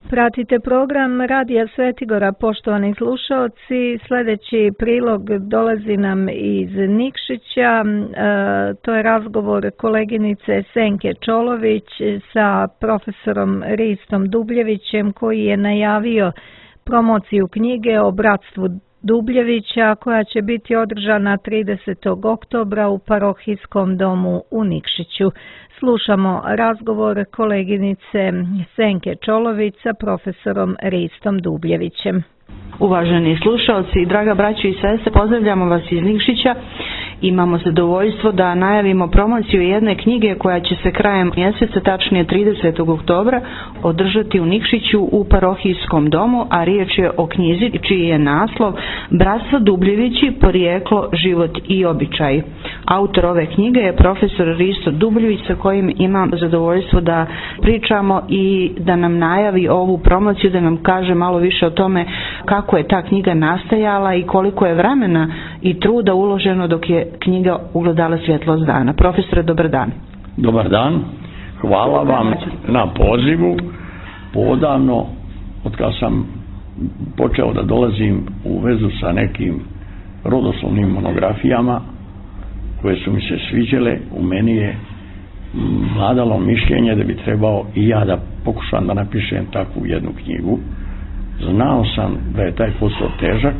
Pratite program Radija Svetigora, poštovani slušaoci. Sljedeći prilog dolazi nam iz Nikšića. To je razgovor koleginice Senke Čolović sa profesorom Ristom Dubljevićem, koji je najavio promociju knjige o bratstvu Dubljevića koja će biti održana 30. oktobra u parohijskom domu u Nikšiću. Slušamo razgovor koleginice Senke Čolović sa profesorom Ristom Dubljevićem. Uvaženi slušalci, draga braćo i sestre, pozdravljamo vas iz Nikšića. Imamo zadovoljstvo da najavimo promociju jedne knjige koja će se krajem mjeseca, tačnije 30. oktobra, održati u Nikšiću u parohijskom domu, a riječ je o knjizi čiji je naslov Bratstvo Dubljevići, porijeklo, život i običaj. Autor ove knjige je profesor Risto Dubljević, sa kojim imam zadovoljstvo da pričamo i da nam najavi ovu promociju, da nam kaže malo više o tome kako je ta knjiga nastajala i koliko je vremena i truda uloženo dok je knjiga ugledala svjetlost dana. Profesore, dobar dan. Dobar dan. Hvala vam na pozivu. Odavno, od kad sam počeo da dolazim u vezu sa nekim rodoslovnim monografijama koje su mi se sviđale, u meni je vladalo mišljenje da bi trebao i ja da pokušam da napišem takvu jednu knjigu. Znao sam da je taj posao težak,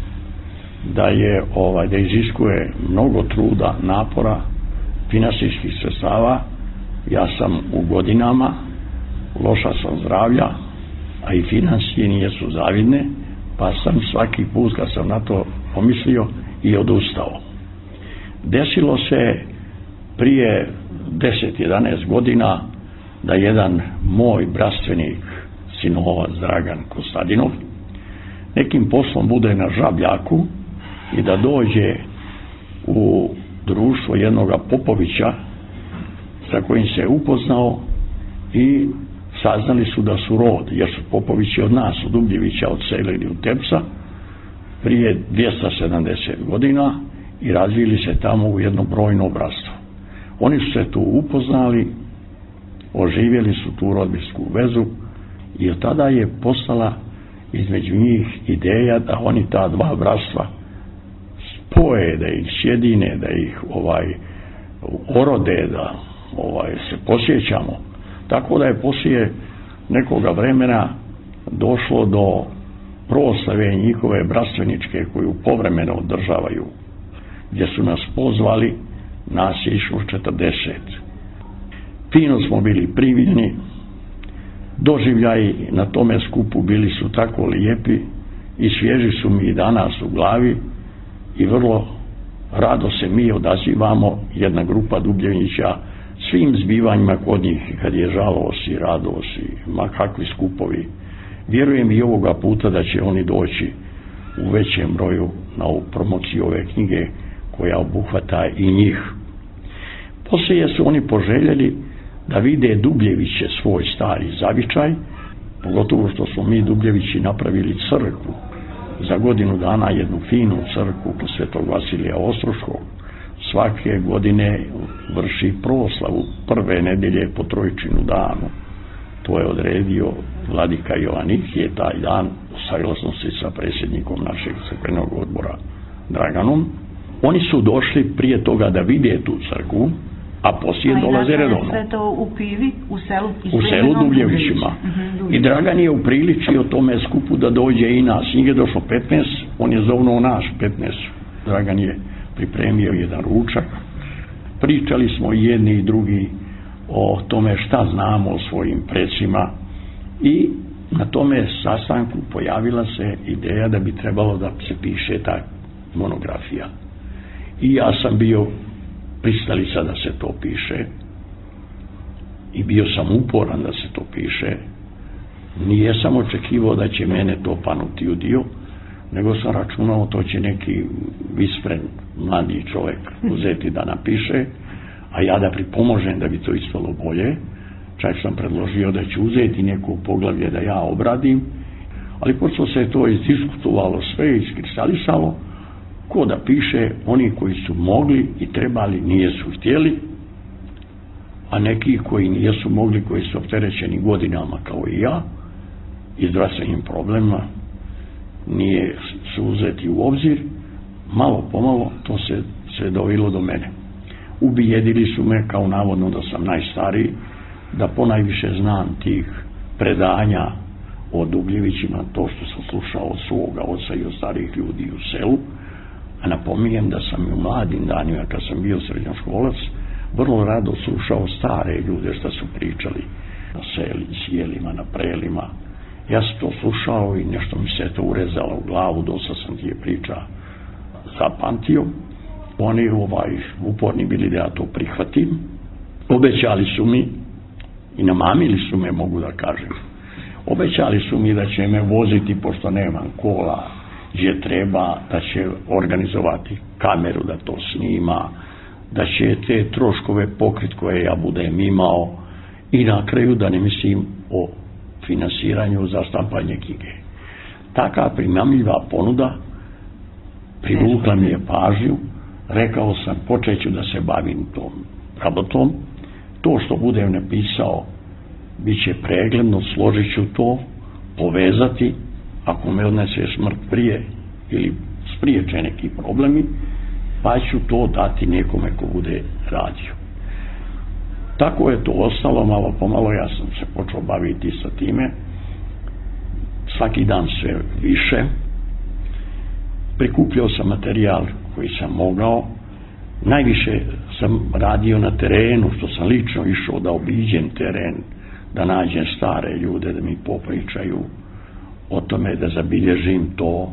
da iziskuje mnogo truda, napora, finansijskih sredstava. Ja sam u godinama, loša sam zdravlja, a i financije nisu zavidne, pa sam svaki put kad sam na to pomislio i odustao. Desilo se prije 10-11 godina da jedan moj bratstvenik, sinovac Dragan Kostadinov, nekim poslom bude na Žabljaku i da dođe u društvo jednoga Popovića sa kojim se upoznao i saznali su da su rod, jer su Popovići od nas, od Dubljevića, odselili u Tepsa prije 270 godina i razvili se tamo u jedno brojno bratstvo. Oni su se tu upoznali, oživjeli su tu rodbinsku vezu i od tada je postala između njih ideja da oni ta dva bratstva spoje, da ih sjedine, da ih orode, da se posjećamo. Tako da je poslije nekoga vremena došlo do proslave njihove bratstveničke koju povremeno održavaju, gdje su nas pozvali, nas je išlo 40. Fino smo bili primljeni, doživljaji na tome skupu bili su tako lijepi i svježi su mi i danas u glavi i vrlo rado se mi odazivamo, jedna grupa Dubljevića, svim zbivanjima kod njih, kad je žalost i radost i ma kakvi skupovi. Vjerujem i ovoga puta da će oni doći u većem broju na ovu promociju ove knjige koja obuhvata i njih. Poslije su oni poželjeli da vide Dubljeviće svoj stari zavičaj, pogotovo što smo mi Dubljevići napravili crkvu za godinu dana, jednu finu crkvu kod Svetog Vasilija Ostroškog. Svake godine vrši proslavu prve nedelje po Trojčinu danu. To je odredio vladika Joanik, je taj dan u saglasnosti sa predsjednikom našeg crkvenog odbora Draganom. Oni su došli prije toga da vide tu crkvu, a poslije dolaze redovno. Sve to u Pivi, u selu Dubljevićima. I Dragan je upriličio tome skupu da dođe i nas. Njih je došlo 15, on je zovnuo naš 15. Dragan je pripremio jedan ručak. Pričali smo jedni i drugi o tome šta znamo o svojim precima i na tome sastanku pojavila se ideja da bi trebalo da se piše ta monografija. I ja sam bio pristalica da se to piše i bio sam uporan da se to piše. Nije sam očekivao da će mene to panuti u dio, nego sam računao to će neki vispren mladi čovjek uzeti da napiše, a ja da pripomožem da bi to ispalo bolje. Čak sam predložio da ću uzeti neko poglavlje da ja obradim, ali pošto se to izdiskutovalo sve, iskristalisalo, ko da piše, oni koji su mogli i trebali nisu htjeli, a neki koji nisu mogli, koji su opterećeni godinama kao i ja, i zdravstvenim problemima nije su uzeti u obzir. Malo pomalo to se dovilo do mene. Ubijedili su me, kao navodno da sam najstariji, da ponajviše znam tih predanja o Dubljevićima, to što sam slušao od svoga oca i od starih ljudi u selu. A napominjem da sam i u mladim danima, kad sam bio srednjoškolac, vrlo rado slušao stare ljude što su pričali na sjelima, na prelima. Ja sam to slušao i nešto mi se to urezalo u glavu, dosta sam tije priča zapamtio. Oni uporni bili da ja to prihvatim. Obećali su mi i namamili su me, mogu da kažem. Obećali su mi da će me voziti, pošto nemam kola, gdje treba, da će organizovati kameru da to snima, da će te troškove pokrit koje ja budem imao i na kraju da ne mislim o finansiranju za štampanje knjige. Taka primamljiva ponuda privukla mi je pažnju. Rekao sam, počeću da se bavim tom rabotom. To što budem napisao bit će pregledno, složit ću to, povezati, ako me odnese smrt prije ili spriječe neki problemi, pa ću to dati nekome ko bude radio. Tako je to ostalo, malo pomalo ja sam se počeo baviti sa time, svaki dan sve više, prikupljao sam materijal koji sam mogao, najviše sam radio na terenu, što sam lično išao da obiđem teren, da nađem stare ljude, da mi popričaju o tome, da zabilježim to.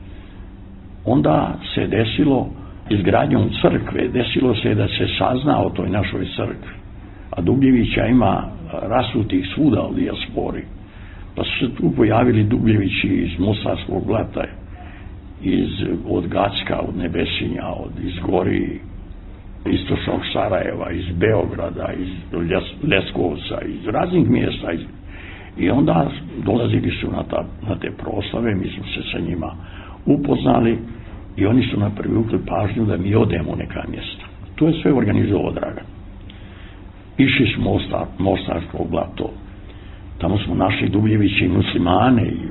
Onda se desilo, izgradnjom crkve, desilo se da se sazna o toj našoj crkvi. A Dubljevića ima rasutih svuda u dijaspori. Pa su se tu pojavili Dubljevići iz Mostarskog Blata, od Gacka, od Nebesinja, iz Gori, istočnog Sarajeva, iz Beograda, iz Leskovca, iz raznih mjesta. I onda dolazili su na te proslave, mi smo se sa njima upoznali i oni su nam privukli pažnju da mi odemo u neka mjesta. To je sve organizovao Dragan. Išli smo Mostarsko Blato, tamo smo našli Dubljeviće i muslimane i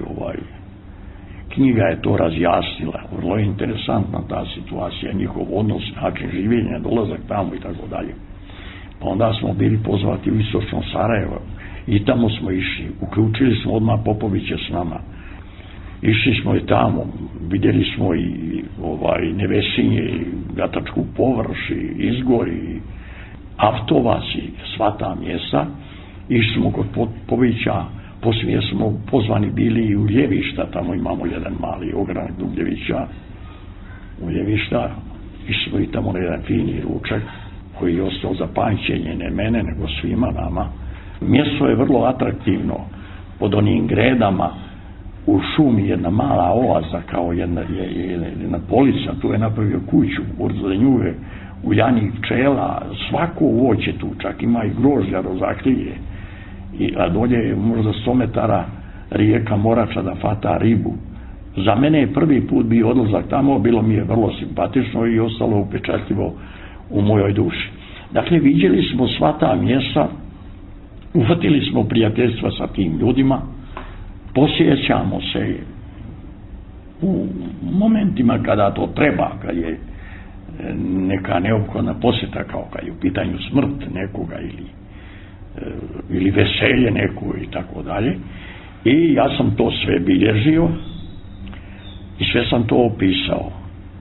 knjiga je to razjasnila. Vrlo je interesantna ta situacija, njihov odnos, način življenja, dolazak tamo i tako dalje. Pa onda smo bili pozvati u istočno Sarajevo i tamo smo išli. Uključili smo odmah Popovića s nama. Išli smo i tamo, vidjeli smo i Nevesinje, i Gatačku površ, i Izgor, i Avtovac, i sva ta mjesta. Išli smo kod Popovića, poslije smo pozvani bili i u Ljevišta, tamo imamo jedan mali ogranak Dubljevića u Ljevišta. Išli smo i tamo na jedan fini ručak koji je ostao za pamćenje, ne mene, nego svima nama. Mjesto je vrlo atraktivno, pod onim gredama, u šumi jedna mala oaza, kao jedna polica, tu je napravio kuću, za nju je uljanih pčela, svako voće tu, čak ima i grožđa, rozaklije. A dolje je možda 100 metara rijeka Morača da fata ribu. Za mene je prvi put bio odlazak tamo, bilo mi je vrlo simpatično i ostalo upečatljivo u mojoj duši. Dakle, vidjeli smo sva ta mjesta, uhvatili smo prijateljstva sa tim ljudima, posjećamo se u momentima kada to treba, kad je neka neophodna posjeta, kao kad je u pitanju smrt nekoga ili veselje neko i tako dalje. I ja sam to sve bilježio i sve sam to opisao.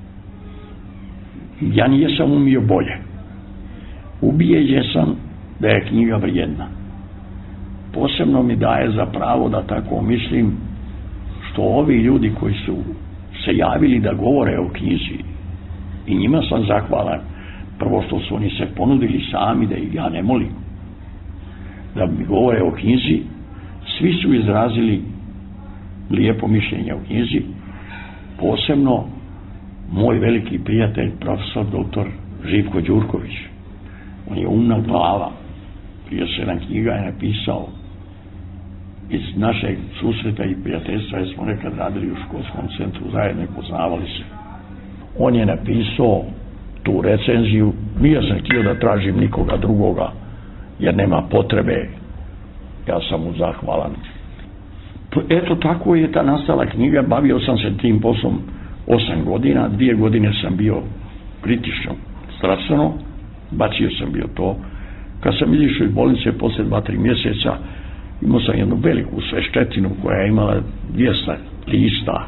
Ja nisam umio bolje. Ubijeđen sam da je knjiga vrijedna. Posebno mi daje za pravo da tako mislim što ovi ljudi koji su se javili da govore o knjizi, i njima sam zahvalan, prvo što su oni se ponudili sami da ih ja ne molim da mi govore o knjizi, svi su izrazili lijepo mišljenje o knjizi, posebno moj veliki prijatelj, profesor dr. Živko Đurković. On je umna glava, prije 7 knjiga je napisao. Iz našeg susreta i prijateljstva, jer smo nekad radili u školskom centru zajedno i poznavali se. On je napisao tu recenziju, nije sam htio da tražim nikoga drugoga, jer nema potrebe, ja sam mu zahvalan. Eto, tako je ta nastala knjiga. Bavio sam se tim poslom 8 godina, 2 godine sam bio kritično zdravstveno, bacio sam bio to. Kad sam izišao iz bolnice poslije 2-3 mjeseca, imao sam jednu veliku sveščetinu koja je imala 200 lista.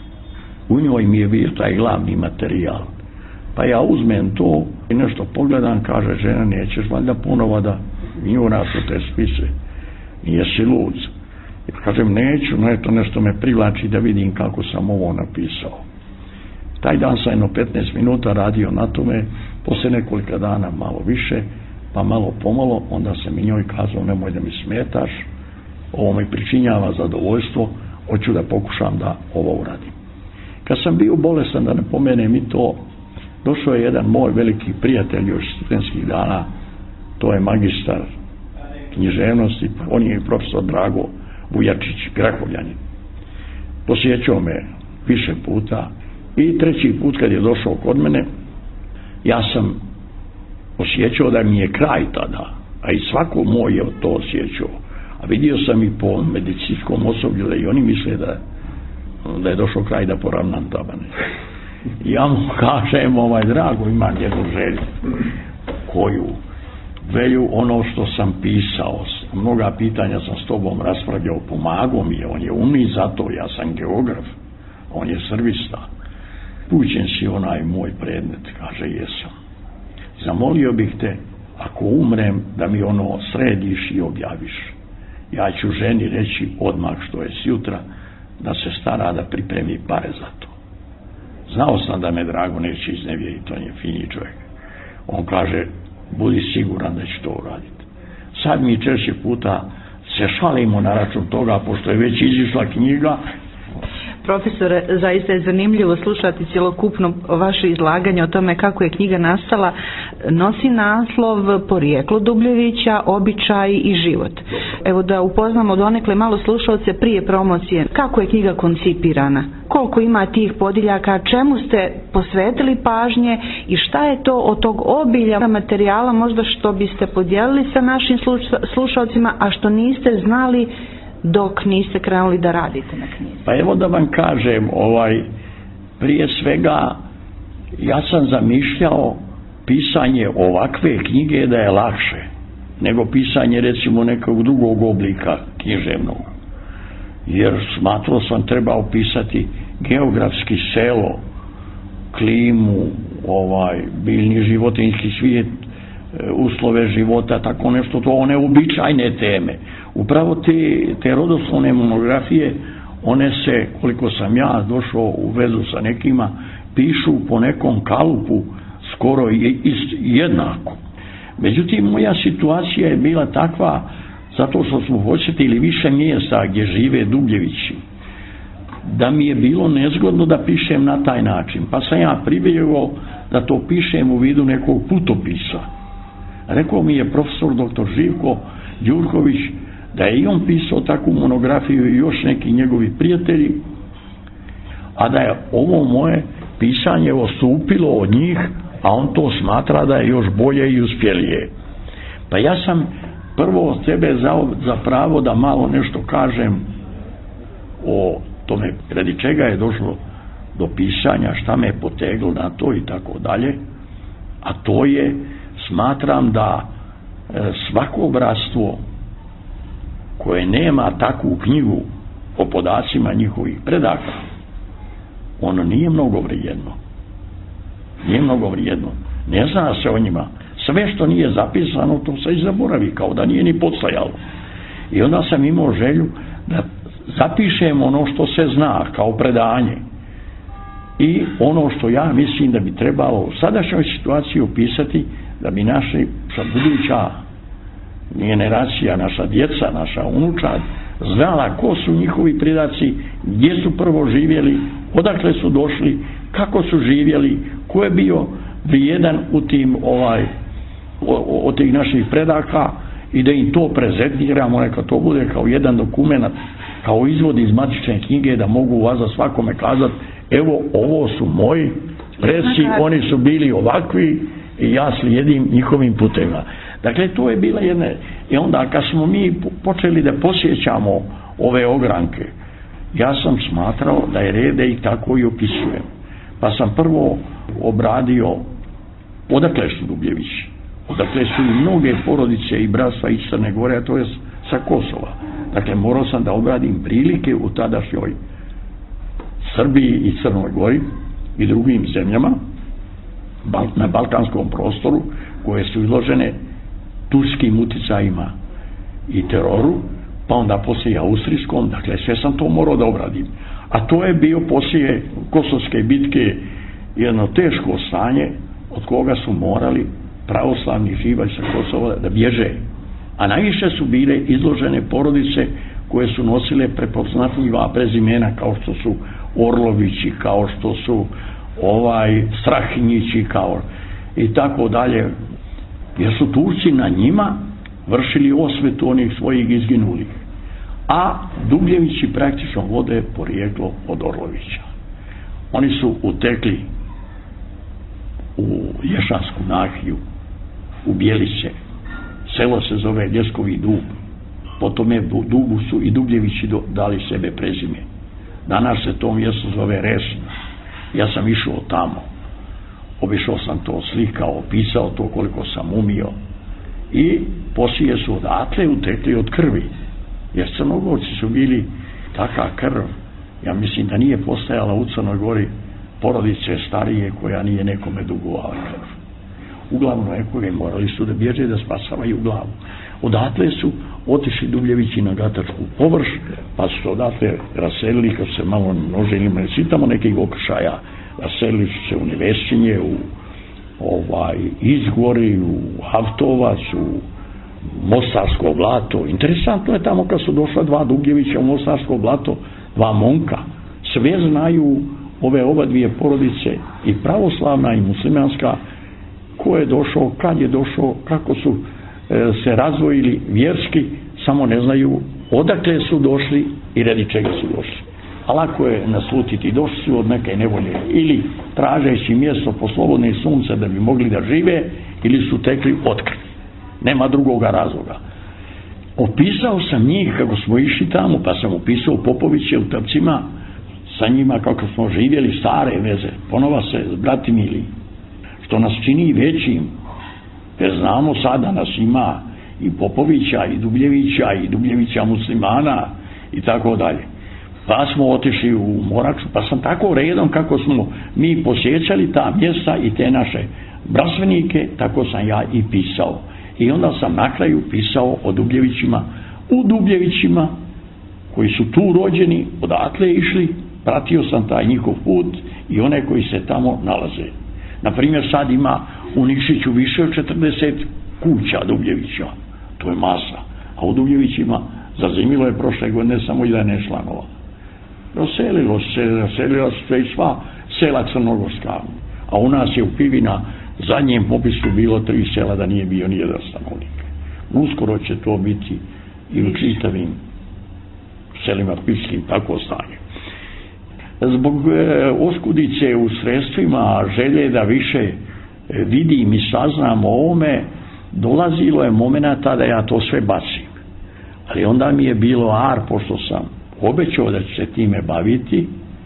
U njoj mi je bio taj glavni materijal. Pa ja uzmem to i nešto pogledam, kaže žena, nećeš valjda ponovo da njuraš u te spise, nijesi lud. Ja kažem, neću, no eto nešto me privlači da vidim kako sam ovo napisao. Taj dan sam jedno 15 minuta radio na tome, poslije nekoliko dana malo više, pa malo pomalo, onda sam i njoj kazao, nemoj da mi smetaš, ovo mi pričinjava zadovoljstvo, hoću da pokušam da ovo uradim. Kad sam bio bolestan, da ne pomenem i to, došao je jedan moj veliki prijatelj još studentskih dana, to je magistar književnosti, on je profesor Drago Vujačić, Grahovljanin. Posjećao me više puta i treći put kad je došao kod mene, ja sam osjećao da mi je kraj tada, a i svako moj je to osjećao. A vidio sam i po medicinskom osoblju da i oni misle da je došao kraj da poravnam tabane. Ja mu kažem, Drago, imam jednu želju. Koju? Velju ono što sam pisao. Mnoga pitanja sam s tobom raspravljao, pomagao mi je, on je umni za to, ja sam geograf, on je servista. Pućen si onaj moj predmet, kaže, jesam. Zamolio bih te, ako umrem, da mi ono središ i objaviš. Ja ću ženi reći odmah što je sjutra, da se stara da pripremi pare za to. Znao sam da me Drago neće iznevjeriti, on je fini čovjek. On kaže, budi siguran da će to uraditi. Sad mi češće puta se šalimo na račun toga, pošto je već izišla knjiga. Profesore, zaista je zanimljivo slušati cjelokupno vaše izlaganje o tome kako je knjiga nastala. Nosi naslov Porijeklo Dubljevića, običaji i život. Evo da upoznamo donekle malo slušalce prije promocije. Kako je knjiga koncipirana? Koliko ima tih podijeljaka? Čemu ste posvetili pažnje i šta je to od tog obilja materijala možda što biste podijelili sa našim slušalcima, a što niste znali dok niste krenuli da radite na knjizi? Pa evo da vam kažem, prije svega ja sam zamišljao pisanje ovakve knjige da je lakše nego pisanje recimo nekog drugog oblika književnog. Jer smatrao sam trebao pisati geografski selo, klimu, biljni životinjski svijet, uslove života, tako nešto, to one uobičajene teme. Upravo te rodoslovne monografije, one se, koliko sam ja došao u vezu sa nekima, pišu po nekom kalupu skoro jednako. Međutim, moja situacija je bila takva, zato što smo posjetili više mjesta gdje žive Dubljevići, da mi je bilo nezgodno da pišem na taj način. Pa sam ja pribjegao da to pišem u vidu nekog putopisa. Rekao mi je profesor dr. Živko Đurković da je i on pisao takvu monografiju i još neki njegovi prijatelji, a da je ovo moje pisanje odstupilo od njih, a on to smatra da je još bolje i uspjelije. Pa ja sam prvo sebe za pravo da malo nešto kažem o tome radi čega je došlo do pisanja, šta me je poteglo na to i tako dalje, a to je, smatram da svako bratstvo koje nema takvu knjigu o podacima njihovih predaka, ono nije mnogo vrijedno. Nije mnogo vrijedno. Ne zna se o njima. Sve što nije zapisano, to se i zaboravi, kao da nije ni postojalo. I onda sam imao želju da zapišem ono što se zna kao predanje i ono što ja mislim da bi trebalo u sadašnjoj situaciji opisati, da bi naša buduća generacija, naša djeca, naša unučad znala ko su njihovi predaci, gdje su prvo živjeli, odakle su došli, kako su živjeli, ko je bio vrijedan u tim od tih naših predaka i da im to prezentiramo, neka to bude kao jedan dokument, kao izvod iz matične knjige, da mogu vas za svakome kazati, evo ovo su moji preci, oni su bili ovakvi i ja slijedim njihovim putevima. Dakle, to je bila jedna... I onda kad smo mi počeli da posjećamo ove ogranke, ja sam smatrao da je red da ih tako i opisujem. Pa sam prvo obradio odakle su Dubljevići. Odakle su i mnoge porodice i bratstva iz Crne Gore, a to je sa Kosova. Dakle, morao sam da obradim prilike u tadašnjoj Srbiji i Crnoj Gori i drugim zemljama na balkanskom prostoru koje su izložene turskim uticajima i teroru, pa onda poslije austrijskom, dakle sve sam to morao da obradim. A to je bio poslije Kosovske bitke jedno teško stanje od koga su morali pravoslavni živalj sa Kosova da bježe. A najviše su bile izložene porodice koje su nosile prepoznatljiva prezimena kao što su Orlovići, kao što su Strahinjići, kao i tako dalje, jer su Turci na njima vršili osvetu onih svojih izginulih. A Dubljevići praktično vode porijeklo od Orlovića. Oni su utekli u Ješansku nahiju, u Bjeliće. Selo se zove Ljeskovi Dub. Po tome Dubu su i Dubljevići dali sebe prezime. Danas se to mjesto zove Resna. Ja sam išao tamo. Obišao sam to, slikao, opisao to koliko sam umio. I poslije su odatle utekli od krvi. Jer Crnogorci su bili taka krv. Ja mislim da nije postajala u Crnoj Gori porodice starije koja nije nekome dugovala krv. Uglavnom nekoga morali su da bježe da spasavaju glavu. Odatle su otišli Dubljevići na Gatačku površ, pa su odatle raselili, kad se malo množili, ne čitamo nekih okršaja, raselili su se u Nevešćinje, u Izgori, u Avtovac, u Mostarsko blato. Interesantno je tamo kad su došla dva Dubljevića u Mostarsko blato, dva momka. Sve znaju ove oba dvije porodice, i pravoslavna i muslimanska, ko je došao, kad je došao, kako su se razvojili vjerski, samo ne znaju odakle su došli i radi čega su došli. A lako je naslutiti, došli su od neke nevolje, ili tražeći mjesto po slobodne sunce da bi mogli da žive, ili su tekli od krvi. Nema drugoga razloga. Opisao sam njih kako smo išli tamo, pa sam opisao Popoviće u Trpcima, sa njima kako smo živjeli, stare veze, ponova se bratimili, što nas čini većim, jer znamo sada nas ima i Popovića, i Dubljevića muslimana, i tako dalje. Pa smo otišli u Moraču, pa sam tako redom kako smo mi posjećali ta mjesta i te naše bratstvenike, tako sam ja i pisao. I onda sam na kraju pisao o Dubljevićima, u Dubljevićima, koji su tu rođeni, odatle išli, pratio sam taj njihov put i one koji se tamo nalaze. Naprimjer, sad ima u Nikšiću više od 40 kuća Dubljevića, to je masa, a u Dubljevićima zazimilo je prošle godine samo 11 članova. Raselila su se i sva sela crnogorska, a u nas je u Pivi na zadnjem popisu bilo 3 sela da nije bio nijedan stanovnik. Uskoro će to biti i u čitavim selima pivskim tako stanje. Zbog oskudice u sredstvima, želje da više vidim i saznam o ovome, dolazilo je momenata da ja to sve bacim. Ali onda mi je bilo pošto sam obećao da ću se time baviti,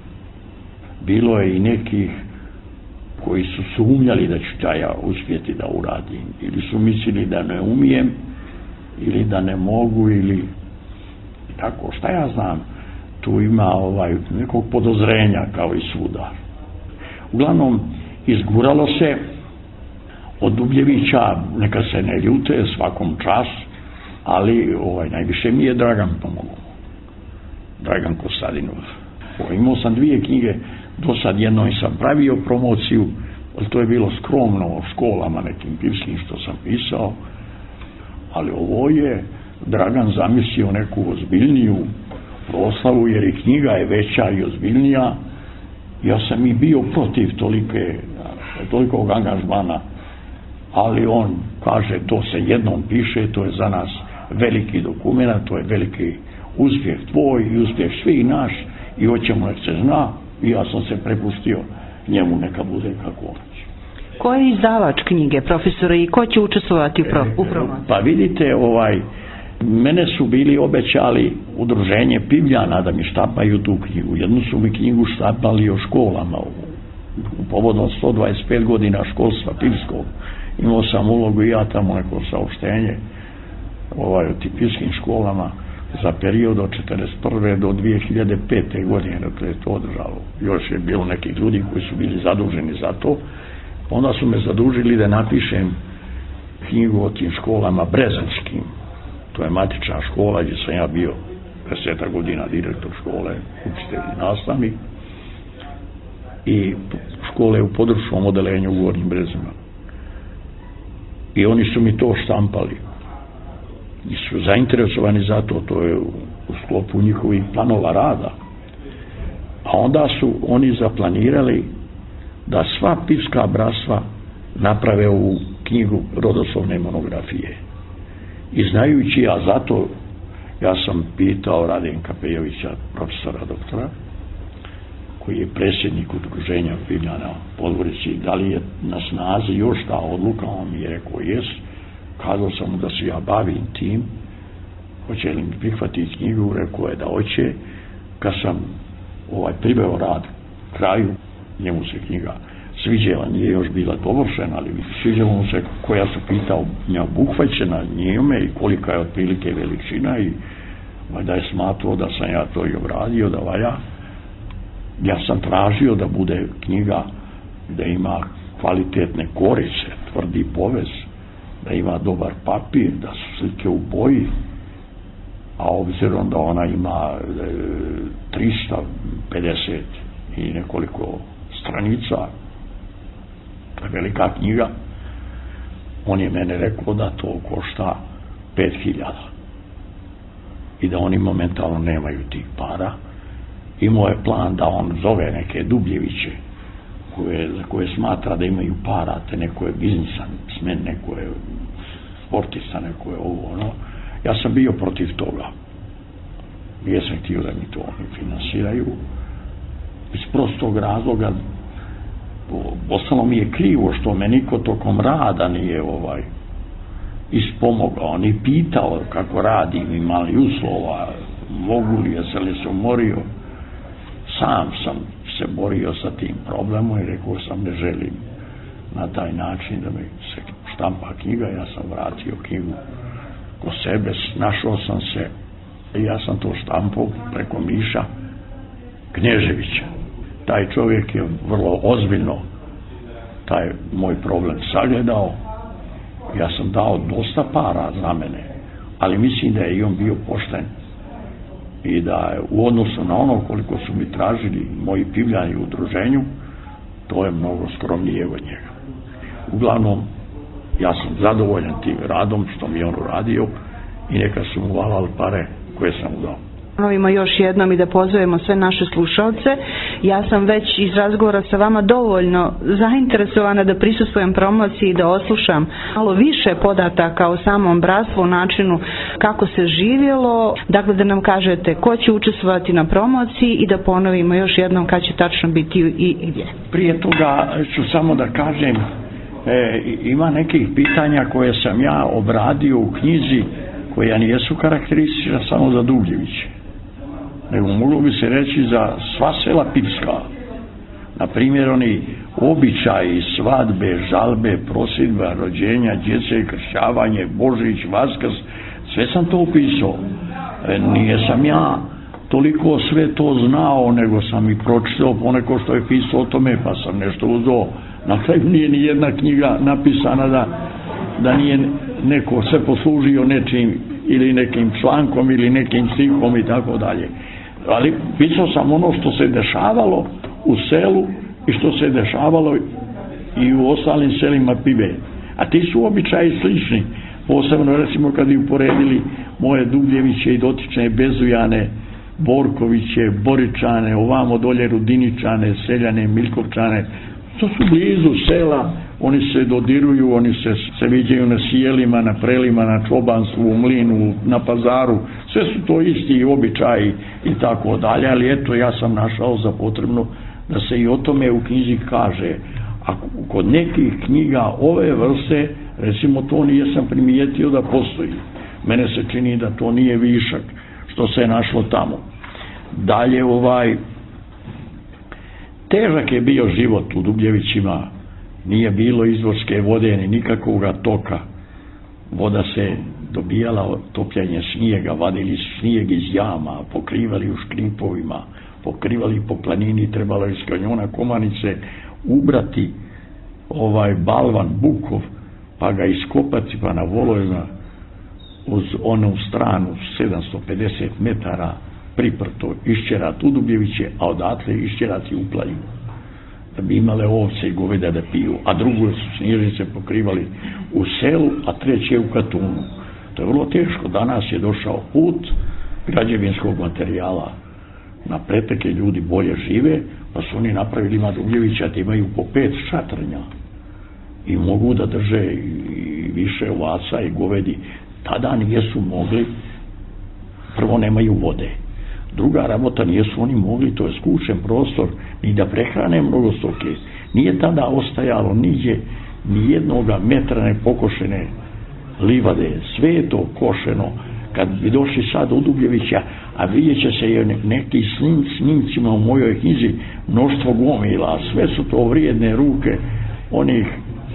bilo je i nekih koji su sumnjali da ću ja uspjeti da uradim, ili su mislili da ne umijem, ili da ne mogu, ili tako, šta ja znam, tu ima nekog podozrenja kao i svuda. Uglavnom, izguralo se od Dubljevića, neka se ne ljute, svakom čas, ali najviše mi je Dragan pomogao. Dragan Kostadinov. Imao sam 2 knjige, do sad jednoj sam pravio promociju, ali to je bilo skromno o školama nekim pivskim što sam pisao, ali ovo je Dragan zamislio neku ozbiljniju proslavu, jer i knjiga je veća i ozbiljnija. Ja sam i bio protiv tolikog angažmana, ali on kaže to se jednom piše, to je za nas veliki dokument, to je veliki uspjeh tvoj i uspjeh svih naš i hoćemo nek se zna, i ja sam se prepustio njemu, neka bude kako hoće. Ko je izdavač knjige, profesore, i ko će učestvovati u promociji? Pa vidite, mene su bili obećali udruženje Pivljana da mi štampaju tu knjigu. Jednu su mi knjigu štampali o školama. U povodom 125 godina školstva pivskog. Imao sam ulogu i ja tamo neko saopštenje o tim pivskim školama za period od 1941. do 2005. godine, dakle je to održalo. Još je bilo nekih ljudi koji su bili zaduženi za to. Onda su me zadužili da napišem knjigu o tim školama brezovskim. To je matična škola gdje sam ja bio 10 godina direktor škole, učitelj i nastavnik, i škole u područnom odelenju u Gornjim Brezima. I oni su mi to štampali. I su zainteresovani za to, to je u sklopu njihovih planova rada. A onda su oni zaplanirali da sva pivska bratstva naprave ovu knjigu rodoslovne monografije. I znajući ja zato, ja sam pitao Radenka Pejovića, profesora doktora, koji je predsjednik udruženja Pivljana Podgorici, da li je na snazi još ta odluka. On mi je rekao jes. Kazao sam mu da se ja bavim tim, hoće li mi prihvatiti knjigu, rekao je da hoće. Kad sam priveo rad kraju, njemu se knjiga sviđala, nije još bila dovršena, ali sviđalo mu se koja su pitao obuhvaćena njime i kolika je otprilike veličina, i da je smatrao da sam ja to i obradio, da valja. Ja sam tražio da bude knjiga, da ima kvalitetne korice, tvrdi povez, da ima dobar papir, da su slike u boji, a obzirom da ona ima 350 i nekoliko stranica, velika knjiga, on je mene rekao da to košta 5.000 i da oni momentalno nemaju tih para. Imao je plan da on zove neke Dubljeviće za koje smatra da imaju para, te neko je biznismen, neko je sportista, neko je ovo ono. Ja sam bio protiv toga. Nisam htio da mi to oni finansiraju iz prostog razloga. Ostalo mi je krivo što me niko tokom rada nije ispomogao, ni pitao kako radim, imali uslova, mogu li, jesam li se umorio. Sam sam se borio sa tim problemom i rekao sam ne želim na taj način da mi se štampa knjiga. Ja sam vratio knjigu kod sebe, našao sam se i ja sam to štampao preko Miša Knježevića. Taj čovjek je vrlo ozbiljno taj moj problem sagledao. Ja sam dao dosta para za mene, ali mislim da je i on bio pošten i da je u odnosu na ono koliko su mi tražili moji Pivljani u udruženju, to je mnogo skromnije od njega. Uglavnom, ja sam zadovoljan tim radom što mi je on uradio i neka su mu valali pare koje sam mu dao. Ponovimo još jednom i da pozovemo sve naše slušalce. Ja sam već iz razgovora sa vama dovoljno zainteresovana da prisustvujem promociji i da oslušam malo više podataka o samom bratstvu, o načinu kako se živjelo. Dakle, da nam kažete ko će učestvovati na promociji i da ponovimo još jednom kad će tačno biti i gdje. Prije toga ću samo da kažem, ima nekih pitanja koje sam ja obradio u knjizi koja nijesu karakteristična samo za Dubljeviće, nego moglo bi se reći za sva sela pivska. Na primjer, oni običaji, svadbe, žalbe, prosidba, rođenja, djece, kršćavanje, Božić, Vaskrs, sve sam to opisao. Nije sam ja toliko sve to znao, nego sam i pročitao poneko što je pisao o tome, pa sam nešto uzeo. Na kraju nije ni jedna knjiga napisana da nije neko se poslužio nečim ili nekim člankom ili nekim stihom i tako dalje. Ali pisao sam ono što se dešavalo u selu i što se dešavalo i u ostalim selima Pive. A ti su običaji slični. Posebno recimo kad bi uporedili moje Dubljeviće i dotične Bezujane, Borkoviće, Boričane, ovamo dolje Rudiničane, Seljane, Miljkovčane. To su blizu sela, oni se dodiruju, oni se viđaju na sjelima, na prelima, na čobanstvu, u mlinu, na pazaru. Sve su to isti običaji i tako dalje, ali eto ja sam našao za potrebno da se i o tome u knjizi kaže. A kod nekih knjiga ove vrste, recimo, to nisam primijetio da postoji. Mene se čini da to nije višak što se je našlo tamo. Dalje, težak je bio život u Dubljevićima, nije bilo izvorske vode ni nikakvoga toka. Voda se dobijala od topljenja snijega, vadili su snijeg iz jama, pokrivali u škripovima, pokrivali po planini, trebalo je iz kanjona Komanice ubrati balvan bukov, pa ga iskopati, pa na volovima uz onu stranu 750 metara priprto išćerati u Dubljeviće, a odatle išćerati u Planinu, da bi imale ovce i goveda da piju, a drugo su snježnice pokrivali u selu, a treće u Katunu. To je vrlo teško. Danas je došao put građevinskog materijala na preteke, ljudi bolje žive, pa su oni napravili Dubljevića da imaju po 5 šatrnja i mogu da drže i više ovaca i govedi. Tada nijesu mogli, prvo nemaju vode, druga rabota, nijesu oni mogli, to je skučen prostor, ni da prehrane mnogo stoke. Nije tada ostajalo niđe ni jednoga metra nepokošene livade, sve je to košeno. Kad bi došli sad u Dubljevića, a vidjet će se je neki snimcima u mojoj knjizi, mnoštvo gomila, sve su to vrijedne ruke onih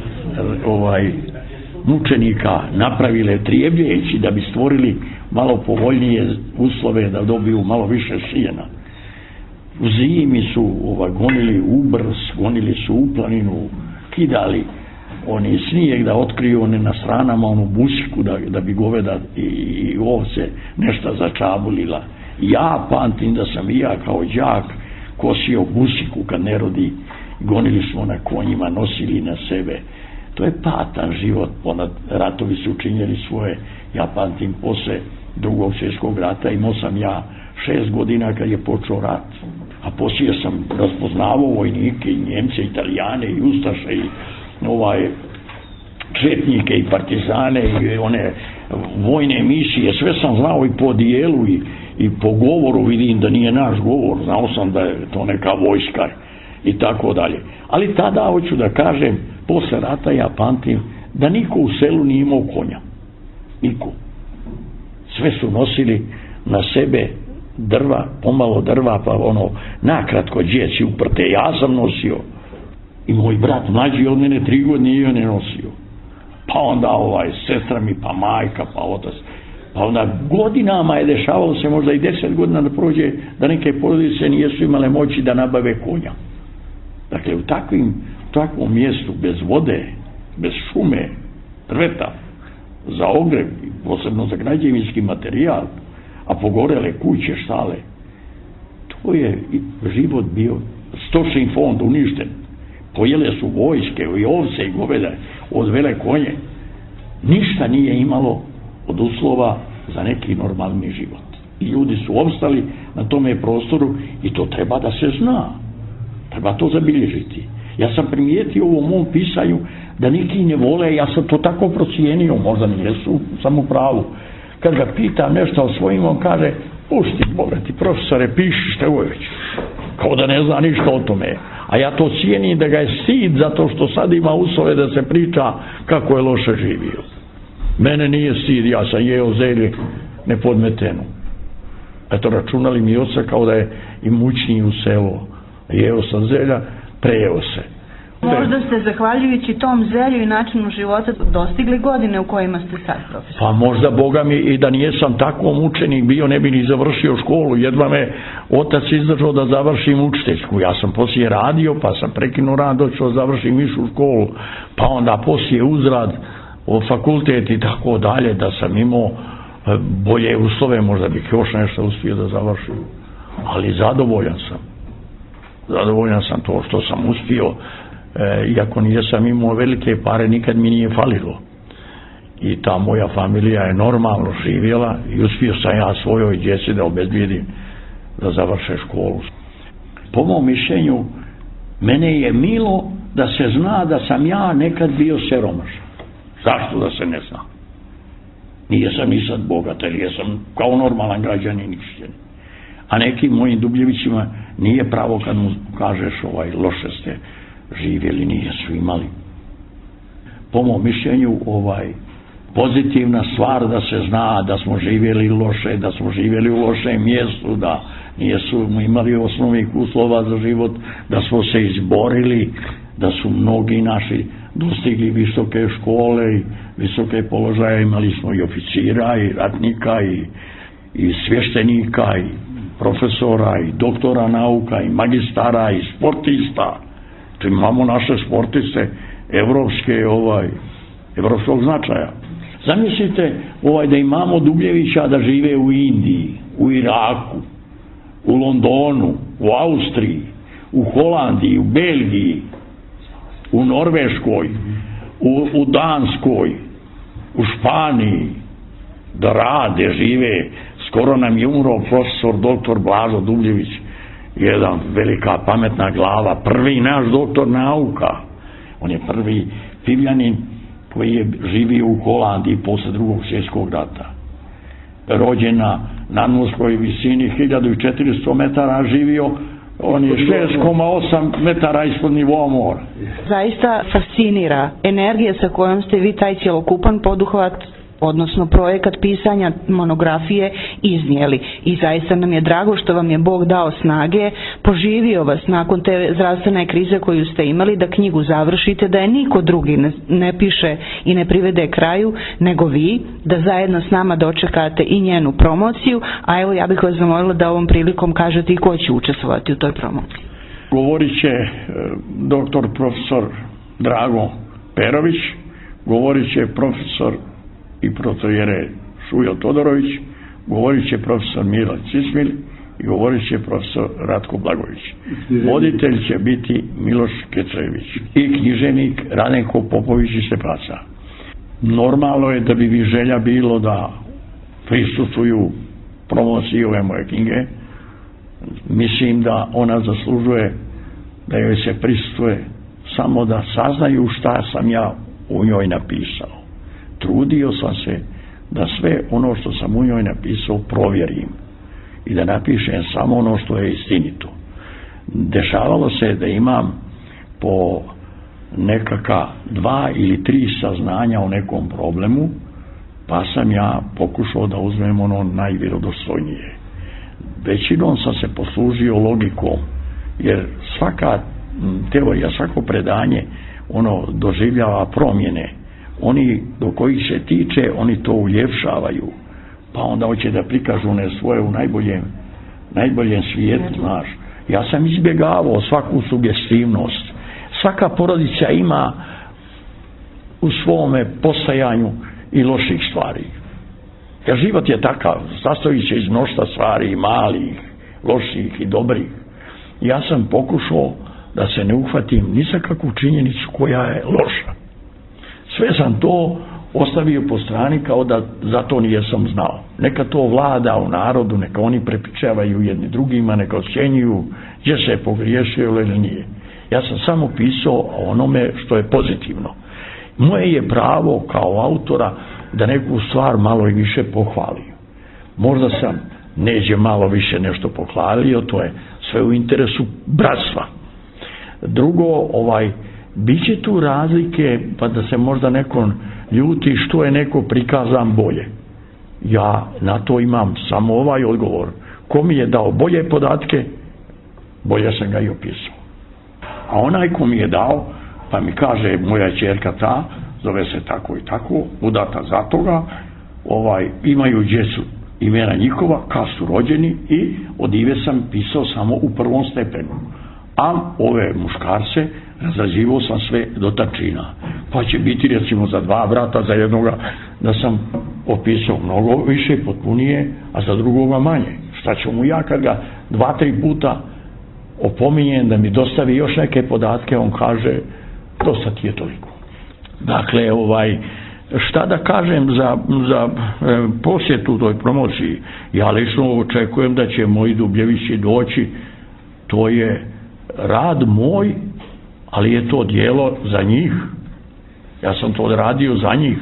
mučenika napravile trijebljeći da bi stvorili malo povoljnije uslove da dobiju malo više sjena. U zimi su gonili u brz, gonili su u planinu, kidali oni snijeg da otkriju one na stranama onu busiku da bi goveda i ovce nešto začabulila. Ja pamtim da sam i ja kao đak kosio busiku kad ne rodi, gonili smo na konjima, nosili na sebe. To je patan život, ratovi su učinjeli svoje. Ja pamtim posle Drugog svjetskog rata, imao sam ja 6 godina kad je počeo rat, a poslije sam raspoznavao vojnike i Njemce, Italijane i Ustaše i četnike i partizane i one vojne misije, sve sam znao i po dijelu i po govoru, vidim da nije naš govor, znao sam da je to neka vojska i tako dalje. Ali tada, hoću da kažem, posle rata ja pamtim da niko u selu nije imao konja. Niko. Sve su nosili na sebe drva, pomalo drva, pa nakratko djeci uprte. Ja sam nosio i moj brat mlađi od mene 3 godine i on je nosio. Pa onda sestra mi, pa majka, pa otac. Pa onda godinama je dešavalo se, možda i 10 godina da prođe, da neke porodice nijesu imale moći da nabave konja. Dakle, u takvom mjestu, bez vode, bez šume, drveta, za ogreb, posebno za građevinski materijal, a pogorele kuće, štale, to je život bio. Stočni fond uništen, pojele su vojske i ovce i goveda, odvele konje. Ništa nije imalo od uslova za neki normalni život. I ljudi su opstali na tome prostoru i to treba da se zna. Treba to zabilježiti. Ja sam primijetio u mom pisanju da neki ne vole, ja sam to tako procijenio, možda nijesu samo pravu. Kad ga pitam nešto o svojim, on kaže, pusti, bogati profesore, piši što je već. Kao da ne zna ništa o tome. A ja to cijenim da ga je stid zato što sad ima uslove da se priča kako je loše živio. Mene nije stid, ja sam jeo zelje nepodmetenu. Eto, računali mi oca kao da je imućniji u selo. Jeo sam zelja, prejeo se. Možda ste, zahvaljujući tom zelju i načinu života, dostigli godine u kojima ste sad, profesor? Pa možda, Boga mi, i da nijesam takvom učenik bio, ne bi ni završio školu. Jedva me otac izdržao da završim učiteljsku. Ja sam poslije radio, pa sam prekinuo rad, došao završim višu školu, pa onda poslije uzrad o fakultet i tako dalje, da sam imao bolje uslove, možda bih još nešto uspio da završim. Ali zadovoljan sam. Zadovoljan sam to što sam uspio, iako nisam imao velike pare, nikad mi nije falilo. I ta moja familija je normalno živjela i uspio sam ja svojoj djeci da obezbijedim da završe školu. Po mom mišljenju, mene je milo da se zna da sam ja nekad bio siromašan. Zašto da se ne zna? Nijesam ni sad bogat, jer jesam kao normalan građanin išćen. A nekim mojim Dubljevićima nije pravo kad mu kažeš loše ste, živjeli, nisu imali. Po mom mišljenju, pozitivna stvar da se zna da smo živjeli loše, da smo živjeli u lošem mjestu, da nisu imali osnovnih uslova za život, da smo se izborili, da su mnogi naši dostigli visoke škole i visoke položaje, imali smo i oficira i ratnika i svještenika i profesora i doktora nauka i magistara i sportista. Tu imamo naše sportiste evropskog značaja. Zamislite da imamo Dubljevića da žive u Indiji, u Iraku, u Londonu, u Austriji, u Holandiji, u Belgiji, u Norveškoj, u Danskoj, u Španiji, da rade, žive. Skoro nam je umro profesor dr. Blažo Dubljević, jedan velika pametna glava, prvi naš doktor nauka. On je prvi Fivljanin koji je živio u Holandiji posle Drugog svjetskog rata. Rođen na nadmorskoj visini 1400 metara, živio, on je 6,8 metara ispod nivoa mora. Zaista fascinira energija sa kojom ste vi taj cjelokupan poduhvat, odnosno projekat pisanja monografije iznijeli. I zaista nam je drago što vam je Bog dao snage, poživio vas nakon te zdravstvene krize koju ste imali, da knjigu završite, da je niko drugi ne piše i ne privede kraju nego vi, da zajedno s nama dočekate i njenu promociju, a evo ja bih vas zamolila da ovom prilikom kažete i ko će učestvovati u toj promociji. Govorit će doktor profesor Drago Perović, govorit će profesor i protojere Šujo Todorović, govorit će profesor Miro Cismil i govorit će profesor Ratko Blagović. Voditelj će biti Miloš Kecević i književnik Radenko Popović iz Stepaca. Normalno je da bi vi želja bilo da prisustvuju promociji ove moje knjige. Mislim da ona zaslužuje da joj se prisustuje samo da saznaju šta sam ja u njoj napisao. Trudio sam se da sve ono što sam u njoj napisao provjerim i da napišem samo ono što je istinito. Dešavalo se da imam po nekaka 2 ili 3 saznanja o nekom problemu, pa sam ja pokušao da uzmem ono najvjerodostojnije. Većinom sam se poslužio logikom, jer svaka teorija, svako predanje ono doživljava promjene. Oni do kojih se tiče, oni to uljepšavaju, pa onda hoće da prikažu one svoje u najboljem svijetu, znaš. Ja sam izbjegavao svaku sugestivnost. Svaka porodica ima u svome postajanju i loših stvari. Jer život je takav, sastoji se iz mnoštva stvari, malih, loših i dobrih. Ja sam pokušao da se ne uhvatim ni sa kakvu činjenicu koja je loša. Sve sam to ostavio po strani kao da za to nijesam znao. Neka to vlada u narodu, neka oni prepričavaju jedni drugima, neka ocjenjuju gdje se je pogriješio ili nije. Ja sam samo pisao o onome što je pozitivno. Moje je pravo kao autora da neku stvar malo i više pohvalim. Možda sam neđe malo više nešto pohvalio, to je sve u interesu bratstva. Drugo, bit će tu razlike, pa da se možda nekom ljuti što je neko prikazan bolje. Ja na to imam samo ovaj odgovor. Ko mi je dao bolje podatke, bolje sam ga i opisao. A onaj ko mi je dao, pa mi kaže moja ćerka ta, zove se tako i tako, udata za toga, imaju djecu, imena njihova, kad su rođeni, i od Ive sam pisao samo u prvom stepenu. A ove muškarce razrađivao sam sve do tačina. Pa će biti recimo za 2 brata, za jednoga da sam opisao mnogo više, potpunije, a za drugoga manje. Šta ću mu ja kad ga 2-3 puta opominjem da mi dostavi još neke podatke, on kaže dosta ti je toliko. Dakle, šta da kažem za posjetu toj promociji? Ja lično očekujem da će moji Dubljevići doći. To je rad moj, ali je to djelo za njih. Ja sam to radio za njih.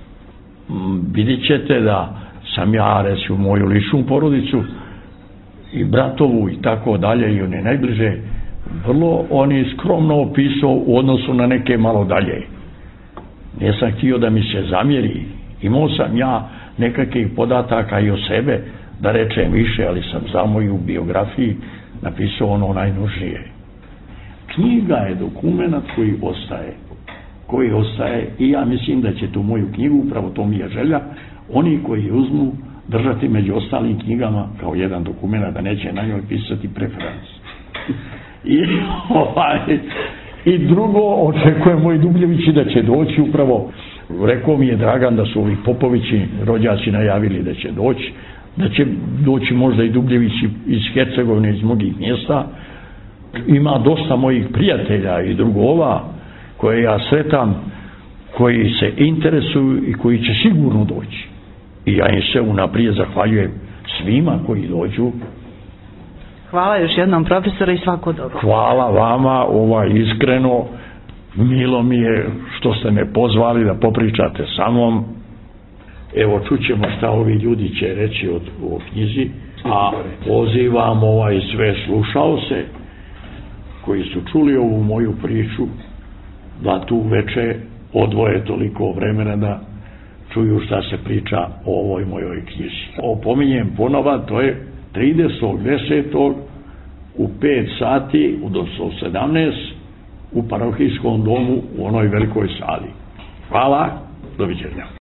Vidjet ćete da sam ja, recimo, moju ličnu porodicu i bratovu i tako dalje i one najbliže vrlo on je skromno opisao u odnosu na neke malo dalje. Nisam htio da mi se zamjeri. Imao sam ja nekakvih podataka i o sebe, da rečem više, ali sam za moju biografiji napisao ono najnužnije. Knjiga je dokument koji ostaje i ja mislim da će tu moju knjigu, upravo to mi je želja, oni koji uzmu držati među ostalim knjigama kao jedan dokument, da neće na njoj pisati preferans. I drugo, očekujemo i Dubljevići da će doći upravo, rekao mi je Dragan da su ovi Popovići rođaci najavili da će doći možda i Dubljevići iz Hercegovine, iz mnogih mjesta. Ima dosta mojih prijatelja i drugova koje ja sretam, koji se interesuju i koji će sigurno doći. I ja im se unaprijed zahvaljujem svima koji dođu. Hvala još jednom, profesore, i svako dobro. Hvala vama, iskreno, milo mi je što ste me pozvali da popričate sa mnom. Evo, čućemo šta ovi ljudi će reći o knjizi, a pozivam sve slušaoce koji su čuli ovu moju priču da tu veče odvoje toliko vremena da čuju šta se priča o ovoj mojoj knjizi. Opominjem ponova, to je 30.10. u 5 sati, do 17 u parohijskom domu u onoj velikoj sali. Hvala, doviđenja.